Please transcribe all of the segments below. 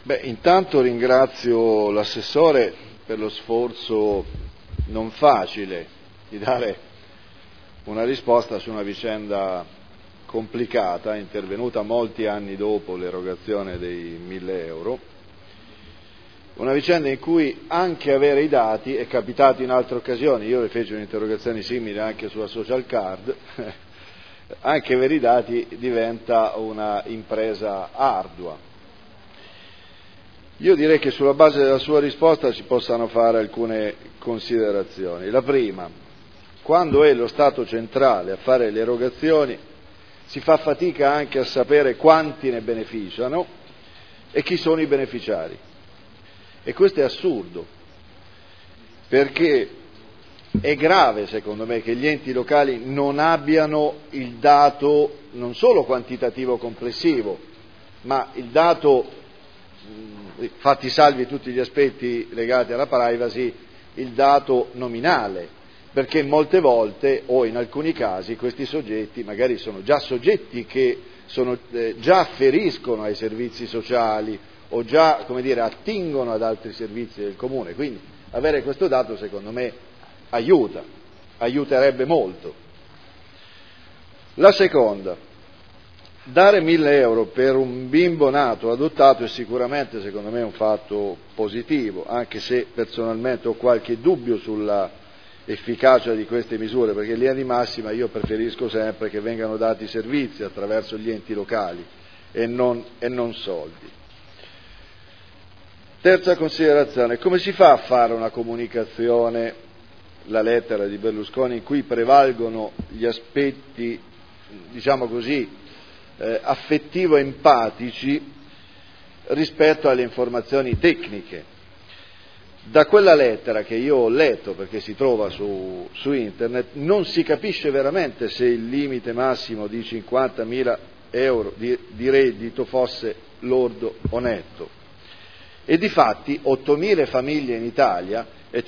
Intanto ringrazio l'assessore per lo sforzo non facile di dare una risposta su una vicenda complicata, intervenuta molti anni dopo l'erogazione dei 1.000 euro, una vicenda in cui anche avere i dati è capitato in altre occasioni. Io le feci un'interrogazione simile anche sulla social card, anche avere i dati diventa una impresa ardua. Io direi che sulla base della sua risposta si possano fare alcune considerazioni. La prima: quando è lo Stato centrale a fare le erogazioni si fa fatica anche a sapere quanti ne beneficiano e chi sono i beneficiari. E questo è assurdo, perché è grave secondo me che gli enti locali non abbiano il dato non solo quantitativo complessivo, ma il dato, fatti salvi tutti gli aspetti legati alla privacy, il dato nominale, perché molte volte o in alcuni casi questi soggetti magari sono già soggetti che già afferiscono ai servizi sociali o già, attingono ad altri servizi del comune. Quindi avere questo dato secondo me aiuterebbe molto. La seconda: dare 1.000 euro per un bimbo nato o adottato è sicuramente secondo me un fatto positivo, anche se personalmente ho qualche dubbio sulla efficacia di queste misure, perché in linea di massima io preferisco sempre che vengano dati servizi attraverso gli enti locali e non soldi. Terza considerazione: come si fa a fare una comunicazione, la lettera di Berlusconi, in cui prevalgono gli aspetti, affettivo-empatici rispetto alle informazioni tecniche? Da quella lettera, che io ho letto perché si trova su internet, non si capisce veramente se il limite massimo di 50.000 euro di reddito fosse lordo o netto. E difatti 8.000 famiglie in Italia e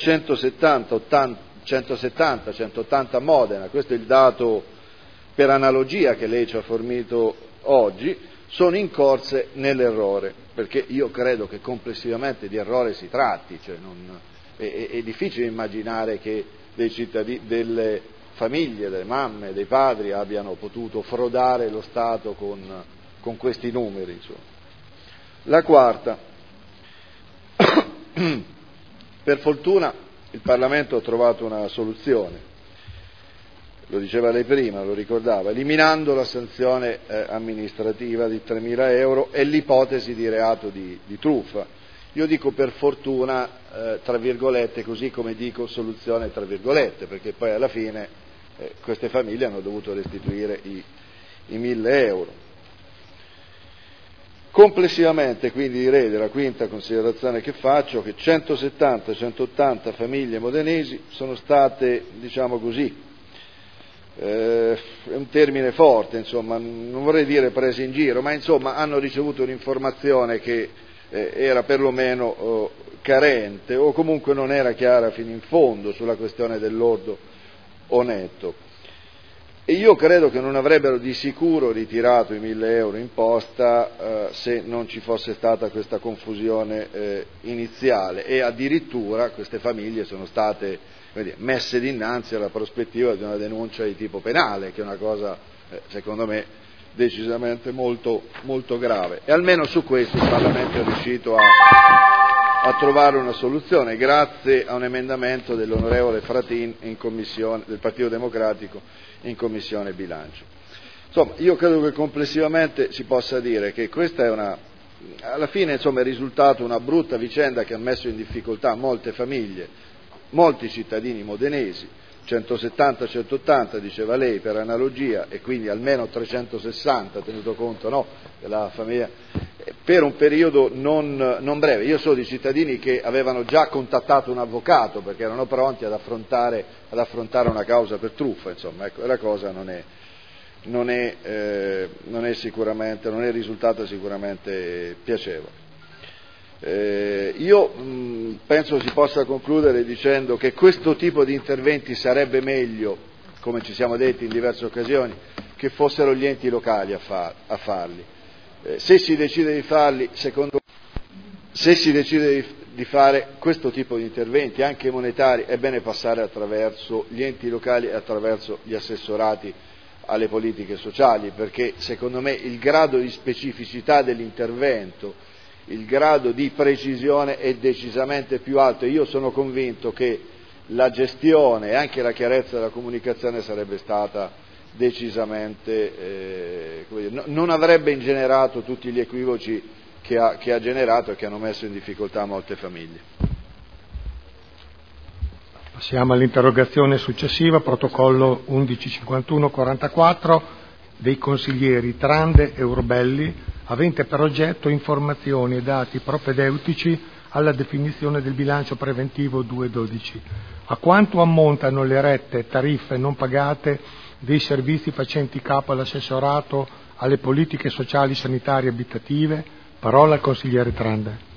170-180 a Modena, questo è il dato per analogia che lei ci ha fornito oggi, sono incorse nell'errore, perché io credo che complessivamente di errore si tratti, è difficile immaginare che delle famiglie, delle mamme, dei padri abbiano potuto frodare lo Stato con questi numeri, insomma. La quarta: per fortuna il Parlamento ha trovato una soluzione, lo diceva lei prima, lo ricordava, eliminando la sanzione amministrativa di 3.000 euro e l'ipotesi di reato di truffa. Io dico per fortuna, tra virgolette, così come dico soluzione tra virgolette, perché poi alla fine queste famiglie hanno dovuto restituire i 1.000 euro. Complessivamente, quindi, direi, della quinta considerazione che faccio, che 170-180 famiglie modenesi sono state, è un termine forte, insomma, non vorrei dire prese in giro, ma insomma hanno ricevuto un'informazione che era perlomeno carente o comunque non era chiara fino in fondo sulla questione del lordo o netto. E io credo che non avrebbero di sicuro ritirato i 1.000 euro in posta se non ci fosse stata questa confusione iniziale, e addirittura queste famiglie sono state messe dinanzi alla prospettiva di una denuncia di tipo penale, che è una cosa secondo me decisamente molto, molto grave. E almeno su questo il Parlamento è riuscito a trovare una soluzione grazie a un emendamento dell'onorevole Fratin del Partito Democratico in Commissione Bilancio. Insomma, io credo che complessivamente si possa dire che questa è alla fine è risultato una brutta vicenda che ha messo in difficoltà molte famiglie, molti cittadini modenesi, 170-180 diceva lei per analogia, e quindi almeno 360 tenuto conto della famiglia, per un periodo non breve. Io so di cittadini che avevano già contattato un avvocato perché erano pronti ad affrontare una causa per truffa, insomma, ecco, la cosa non è risultata sicuramente piacevole. Io penso si possa concludere dicendo che questo tipo di interventi sarebbe meglio, come ci siamo detti in diverse occasioni, che fossero gli enti locali a farli. Se si decide di farli, secondo se si decide di fare questo tipo di interventi, anche monetari, è bene passare attraverso gli enti locali e attraverso gli assessorati alle politiche sociali, perché secondo me il grado di specificità dell'intervento, il grado di precisione è decisamente più alto, e io sono convinto che la gestione e anche la chiarezza della comunicazione sarebbe stata decisamente, non avrebbe ingenerato tutti gli equivoci che ha generato e che hanno messo in difficoltà molte famiglie. Passiamo all'interrogazione successiva, protocollo 1151-44 dei consiglieri Trande e Urbelli, avente per oggetto informazioni e dati propedeutici alla definizione del bilancio preventivo 2012. A quanto ammontano le rette tariffe non pagate dei servizi facenti capo all'assessorato alle politiche sociali, sanitarie e abitative? Parola al consigliere Trande.